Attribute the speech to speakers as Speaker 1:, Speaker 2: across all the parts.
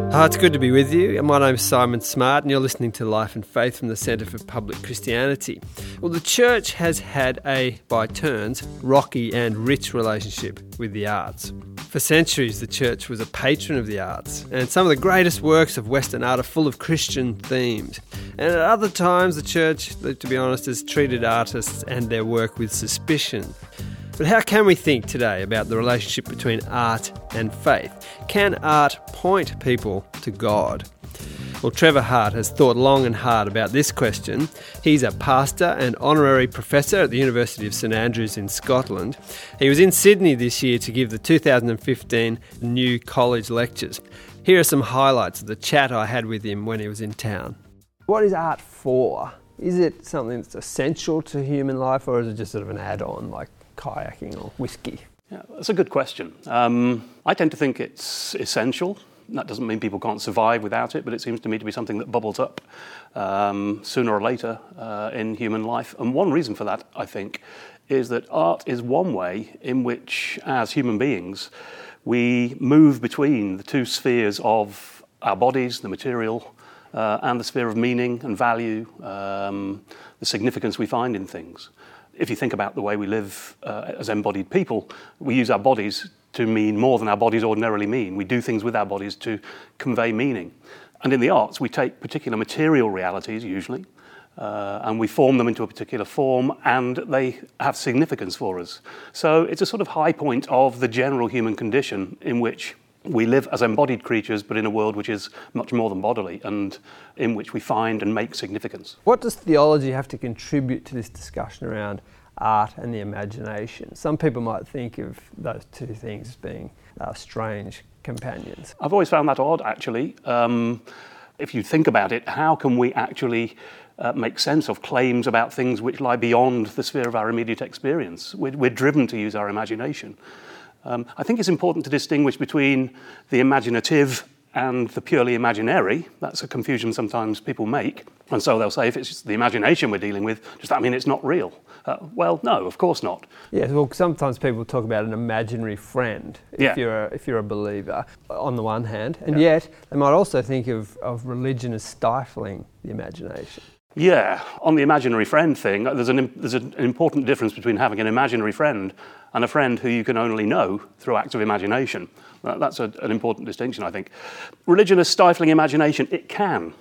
Speaker 1: Oh, it's good to be with you. My name's Simon Smart and you're listening to Life and Faith from the Centre for Public Christianity. Well, the church has had a, by turns, rocky and rich relationship with the arts. For centuries, the church was a patron of the arts, and some of the greatest works of Western art are full of Christian themes. And at other times, the church, to be honest, has treated artists and their work with suspicion. But how can we think today about the relationship between art and faith? Can art point people to God? Well, Trevor Hart has thought long and hard about this question. He's a pastor and honorary professor at the University of St Andrews in Scotland. He was in Sydney this year to give the 2015 New College Lectures. Here are some highlights of the chat I had with him when he was in town. What is art for? Is it something that's essential to human life, or is it just sort of an add-on like kayaking or whiskey?
Speaker 2: Yeah, that's a good question. I tend to think it's essential. That doesn't mean people can't survive without it, but it seems to me to be something that bubbles up sooner or later in human life. And one reason for that, I think, is that art is one way in which, as human beings, we move between the two spheres of our bodies, the material, and the sphere of meaning and value, the significance we find in things. If you think about the way we live as embodied people, we use our bodies to mean more than our bodies ordinarily mean. We do things with our bodies to convey meaning. And in the arts, we take particular material realities, usually, and we form them into a particular form, and they have significance for us. So it's a sort of high point of the general human condition in which we live as embodied creatures, but in a world which is much more than bodily, and in which we find and make significance.
Speaker 1: What does theology have to contribute to this discussion around art and the imagination? Some people might think of those two things as being strange companions.
Speaker 2: I've always found that odd, actually. If you think about it, how can we actually make sense of claims about things which lie beyond the sphere of our immediate experience? We're driven to use our imagination. I think it's important to distinguish between the imaginative and the purely imaginary. That's a confusion sometimes people make. And so they'll say, if it's just the imagination we're dealing with, does that mean it's not real? Well, no, of course not.
Speaker 1: Yes, well, sometimes people talk about an imaginary friend if you're a believer, on the one hand, and yet they might also think of religion as stifling the imagination.
Speaker 2: Yeah, on the imaginary friend thing, there's an important difference between having an imaginary friend and a friend who you can only know through acts of imagination. That's an important distinction, I think. Religion as stifling imagination, it can.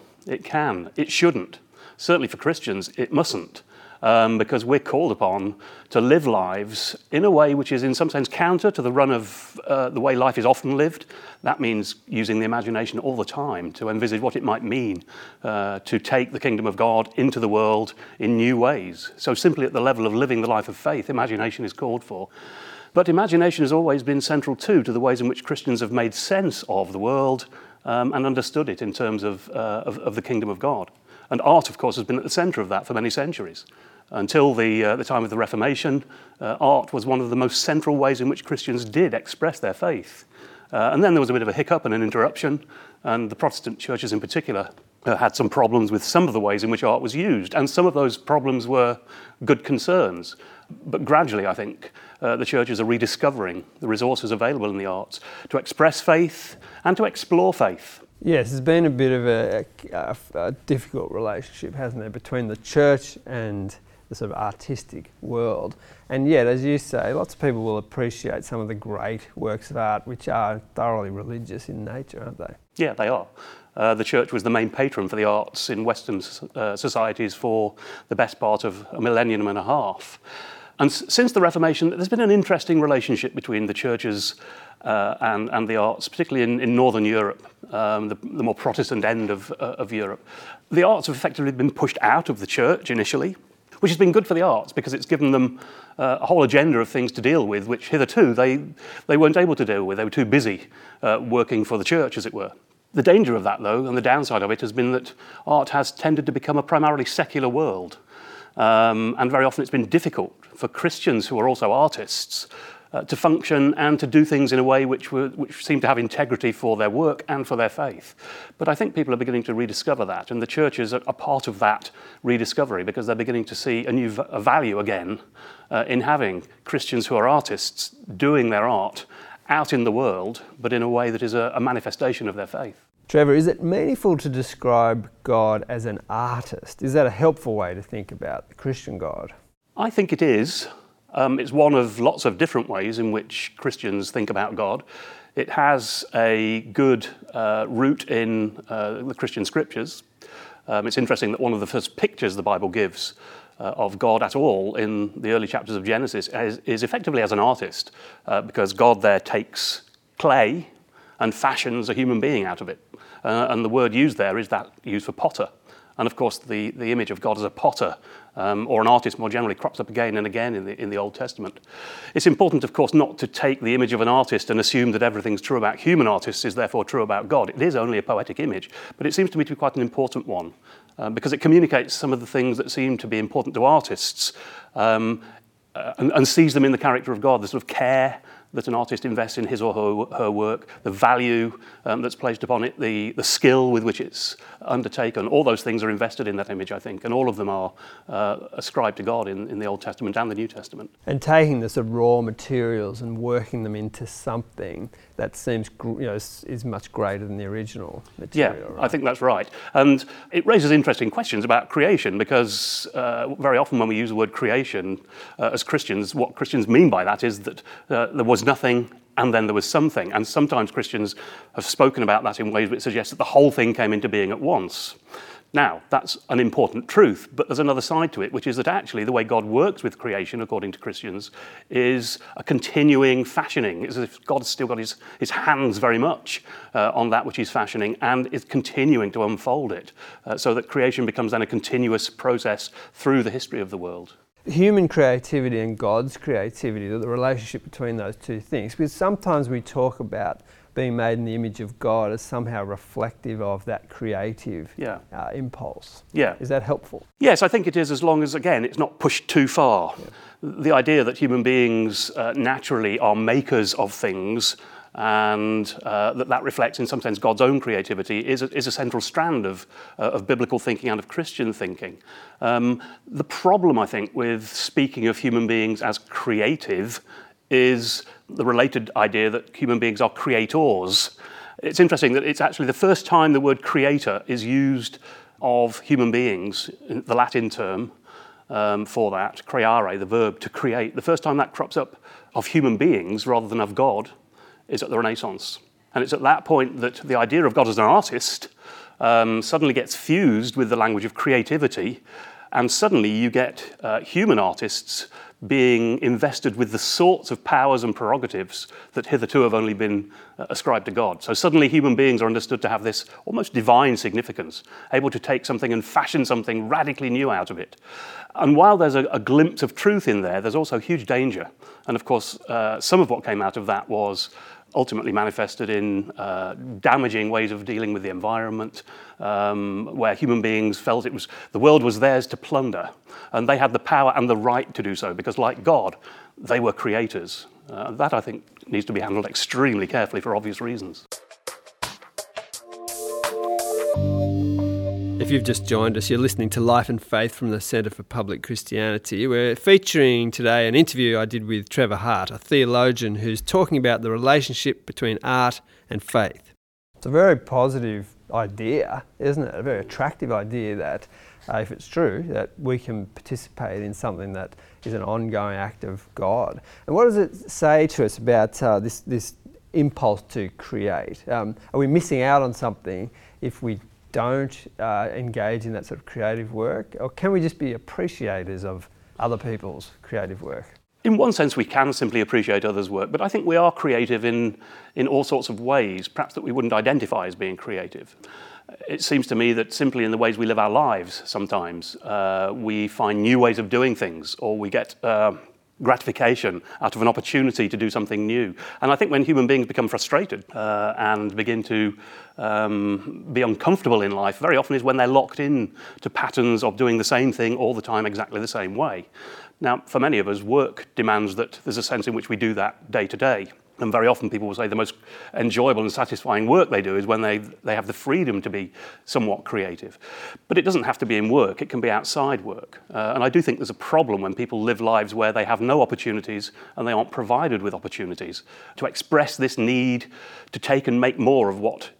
Speaker 2: It shouldn't. Certainly for Christians, it mustn't. Because we're called upon to live lives in a way which is in some sense counter to the run of the way life is often lived. That means using the imagination all the time to envisage what it might mean to take the kingdom of God into the world in new ways. So simply at the level of living the life of faith, imagination is called for. But imagination has always been central too to the ways in which Christians have made sense of the world and understood it in terms of the kingdom of God. And art, of course, has been at the centre of that for many centuries. Until the time of the Reformation, art was one of the most central ways in which Christians did express their faith. And then there was a bit of a hiccup and an interruption, and the Protestant churches in particular had some problems with some of the ways in which art was used, and some of those problems were good concerns. But gradually, I think, the churches are rediscovering the resources available in the arts to express faith and to explore faith.
Speaker 1: Yes, there's been a bit of a difficult relationship, hasn't there, between the church and the sort of artistic world. And yet, as you say, lots of people will appreciate some of the great works of art which are thoroughly religious in nature, aren't they?
Speaker 2: Yeah, they are. The church was the main patron for the arts in Western societies for the best part of a millennium and a half. And since the Reformation, there's been an interesting relationship between the churches and the arts, particularly in Northern Europe, the more Protestant end of Europe. The arts have effectively been pushed out of the church initially, which has been good for the arts because it's given them a whole agenda of things to deal with, which hitherto they weren't able to deal with. They were too busy working for the church, as it were. The danger of that, though, and the downside of it has been that art has tended to become a primarily secular world. And very often it's been difficult for Christians who are also artists to function and to do things in a way which seem to have integrity for their work and for their faith. But I think people are beginning to rediscover that, and the churches are part of that rediscovery because they're beginning to see a value again in having Christians who are artists doing their art out in the world, but in a way that is a manifestation of their faith.
Speaker 1: Trevor, is it meaningful to describe God as an artist? Is that a helpful way to think about the Christian God?
Speaker 2: I think it is. It's one of lots of different ways in which Christians think about God. It has a good root in the Christian scriptures. It's interesting that one of the first pictures the Bible gives of God at all in the early chapters of Genesis is effectively as an artist, because God there takes clay and fashions a human being out of it. And the word used there is that used for potter. And of course, the image of God as a potter or an artist more generally crops up again and again in the Old Testament. It's important, of course, not to take the image of an artist and assume that everything's true about human artists is therefore true about God. It is only a poetic image, but it seems to me to be quite an important one because it communicates some of the things that seem to be important to artists and sees them in the character of God, the sort of care that an artist invests in his or her work, the value that's placed upon it, the skill with which it's undertaken. All those things are invested in that image, I think, and all of them are ascribed to God in the Old Testament and the New Testament.
Speaker 1: And taking the sort of raw materials and working them into something that seems, is much greater than the original material.
Speaker 2: Yeah,
Speaker 1: right?
Speaker 2: I think that's right. And it raises interesting questions about creation because very often when we use the word creation as Christians, what Christians mean by that is that there was nothing and then there was something. And sometimes Christians have spoken about that in ways which suggest that the whole thing came into being at once. Now, that's an important truth, but there's another side to it, which is that actually the way God works with creation, according to Christians, is a continuing fashioning. It's as if God's still got his hands very much on that which he's fashioning and is continuing to unfold it, so that creation becomes then a continuous process through the history of the world.
Speaker 1: Human creativity and God's creativity, the relationship between those two things, because sometimes we talk about being made in the image of God as somehow reflective of that creative impulse.
Speaker 2: Yeah.
Speaker 1: Is that helpful?
Speaker 2: Yes, I think it is, as long as, again, it's not pushed too far. Yeah. The idea that human beings naturally are makers of things and that reflects in some sense God's own creativity is a central strand of biblical thinking and of Christian thinking. The problem, I think, with speaking of human beings as creative is the related idea that human beings are creators. It's interesting that it's actually the first time the word creator is used of human beings, the Latin term for that, creare, the verb to create. The first time that crops up of human beings rather than of God is at the Renaissance. And it's at that point that the idea of God as an artist suddenly gets fused with the language of creativity, and suddenly you get human artists being invested with the sorts of powers and prerogatives that hitherto have only been ascribed to God. So suddenly human beings are understood to have this almost divine significance, able to take something and fashion something radically new out of it. And while there's a glimpse of truth in there, there's also huge danger. And of course, some of what came out of that was ultimately manifested in damaging ways of dealing with the environment, where human beings felt the world was theirs to plunder, and they had the power and the right to do so, because like God, they were creators. That, I think, needs to be handled extremely carefully for obvious reasons.
Speaker 1: If you've just joined us, you're listening to Life and Faith from the Centre for Public Christianity. We're featuring today an interview I did with Trevor Hart, a theologian who's talking about the relationship between art and faith. It's a very positive idea, isn't it? A very attractive idea that, if it's true, that we can participate in something that is an ongoing act of God. And what does it say to us about this impulse to create? Are we missing out on something if we don't engage in that sort of creative work? Or can we just be appreciators of other people's creative work?
Speaker 2: In one sense, we can simply appreciate others' work, but I think we are creative in all sorts of ways, perhaps that we wouldn't identify as being creative. It seems to me that simply in the ways we live our lives sometimes, we find new ways of doing things, or we get gratification out of an opportunity to do something new. And I think when human beings become frustrated and begin to be uncomfortable in life, very often is when they're locked in to patterns of doing the same thing all the time exactly the same way. Now, for many of us, work demands that there's a sense in which we do that day to day. And very often people will say the most enjoyable and satisfying work they do is when they have the freedom to be somewhat creative. But it doesn't have to be in work, it can be outside work. And I do think there's a problem when people live lives where they have no opportunities and they aren't provided with opportunities to express this need to take and make more of what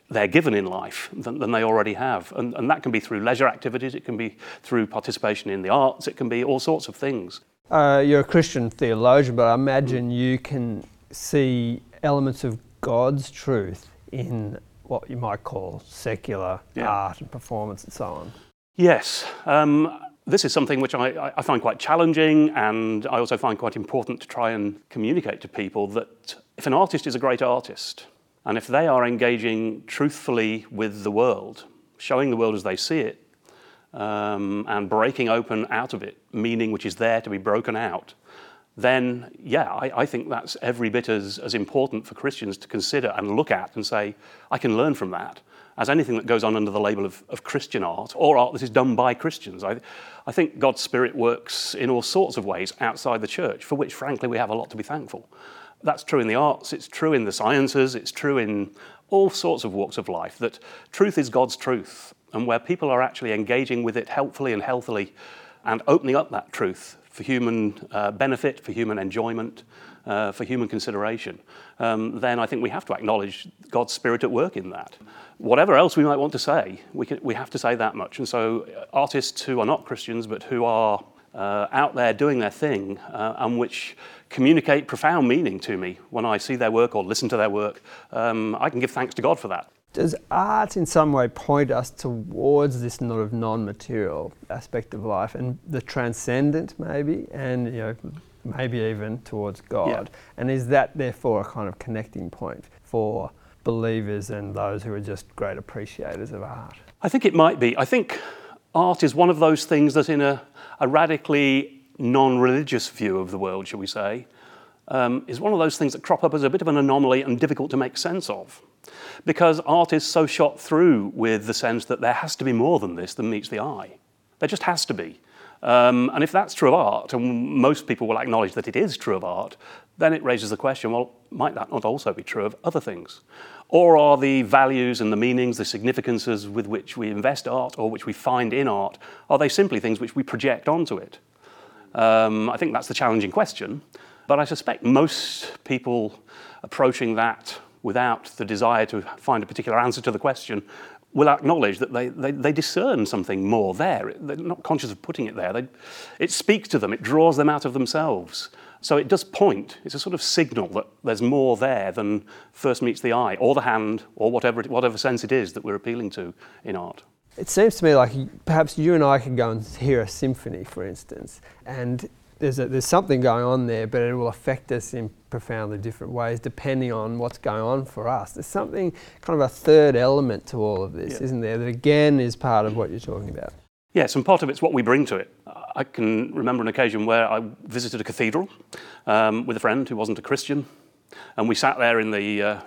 Speaker 2: they're given in life than they already have. And that can be through leisure activities, it can be through participation in the arts, it can be all sorts of things.
Speaker 1: You're a Christian theologian, but I imagine you can see elements of God's truth in what you might call secular art and performance and so on.
Speaker 2: Yes. This is something which I find quite challenging, and I also find quite important to try and communicate to people that if an artist is a great artist, and if they are engaging truthfully with the world, showing the world as they see it, and breaking open out of it meaning which is there to be broken out, then I think that's every bit as important for Christians to consider and look at and say, I can learn from that, as anything that goes on under the label of Christian art, or art that is done by Christians. I think God's Spirit works in all sorts of ways outside the church, for which, frankly, we have a lot to be thankful. That's true in the arts, it's true in the sciences, it's true in all sorts of walks of life, that truth is God's truth, and where people are actually engaging with it helpfully and healthily and opening up that truth for human benefit, for human enjoyment, for human consideration, then I think we have to acknowledge God's Spirit at work in that. Whatever else we might want to say, we have to say that much. And so artists who are not Christians but who are out there doing their thing and which communicate profound meaning to me when I see their work or listen to their work, I can give thanks to God for that.
Speaker 1: Does art in some way point us towards this sort of non-material aspect of life and the transcendent maybe, and maybe even towards God? Yeah. And is that therefore a kind of connecting point for believers and those who are just great appreciators of art?
Speaker 2: I think it might be. I think art is one of those things that in a radically non-religious view of the world, shall we say, is one of those things that crop up as a bit of an anomaly and difficult to make sense of. Because art is so shot through with the sense that there has to be more than this than meets the eye. There just has to be. And if that's true of art, and most people will acknowledge that it is true of art, then it raises the question, well, might that not also be true of other things? Or are the values and the meanings, the significances with which we invest art or which we find in art, are they simply things which we project onto it? I think that's the challenging question. But I suspect most people approaching that without the desire to find a particular answer to the question will acknowledge that they discern something more there. They're not conscious of putting it there. It speaks to them. It draws them out of themselves. So it does point. It's a sort of signal that there's more there than first meets the eye or the hand or whatever sense it is that we're appealing to in art.
Speaker 1: It seems to me like perhaps you and I could go and hear a symphony, for instance, and there's something going on there, but it will affect us in profoundly different ways depending on what's going on for us. There's something, kind of a third element to all of this, isn't there, that again is part of what you're talking about?
Speaker 2: Yes, and part of it's what we bring to it. I can remember an occasion where I visited a cathedral with a friend who wasn't a Christian, and we sat there in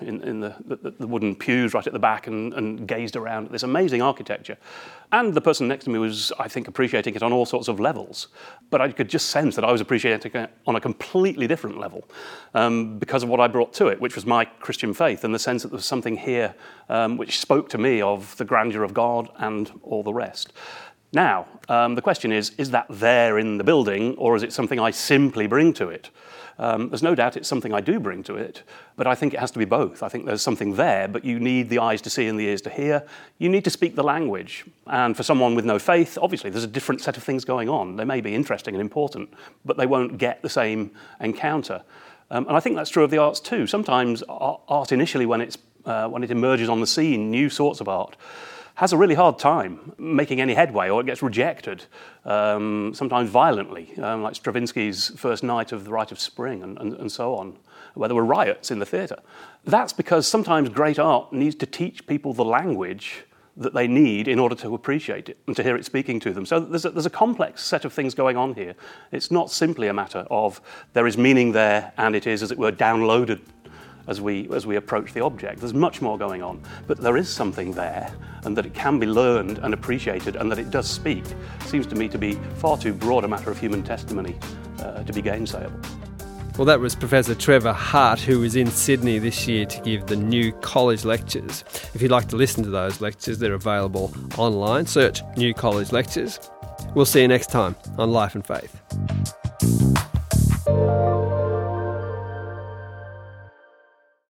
Speaker 2: the wooden pews right at the back and gazed around at this amazing architecture. And the person next to me was, I think, appreciating it on all sorts of levels. But I could just sense that I was appreciating it on a completely different level because of what I brought to it, which was my Christian faith and the sense that there was something here which spoke to me of the grandeur of God and all the rest. Now, the question is that there in the building, or is it something I simply bring to it? There's no doubt it's something I do bring to it, but I think it has to be both. I think there's something there, but you need the eyes to see and the ears to hear. You need to speak the language. And for someone with no faith, obviously there's a different set of things going on. They may be interesting and important, but they won't get the same encounter. And I think that's true of the arts too. Sometimes art initially, when it emerges on the scene, new sorts of art, has a really hard time making any headway, or it gets rejected, sometimes violently, like Stravinsky's First Night of the Rite of Spring and so on, where there were riots in the theatre. That's because sometimes great art needs to teach people the language that they need in order to appreciate it and to hear it speaking to them. So there's a complex set of things going on here. It's not simply a matter of there is meaning there and it is, as it were, downloaded as we approach the object. There's much more going on, but there is something there, and that it can be learned and appreciated, and that it does speak, seems to me to be far too broad a matter of human testimony to be gainsayable.
Speaker 1: Well, that was Professor Trevor Hart, who was in Sydney this year to give the New College Lectures. If you'd like to listen to those lectures, they're available online. Search New College Lectures. We'll see you next time on Life and Faith.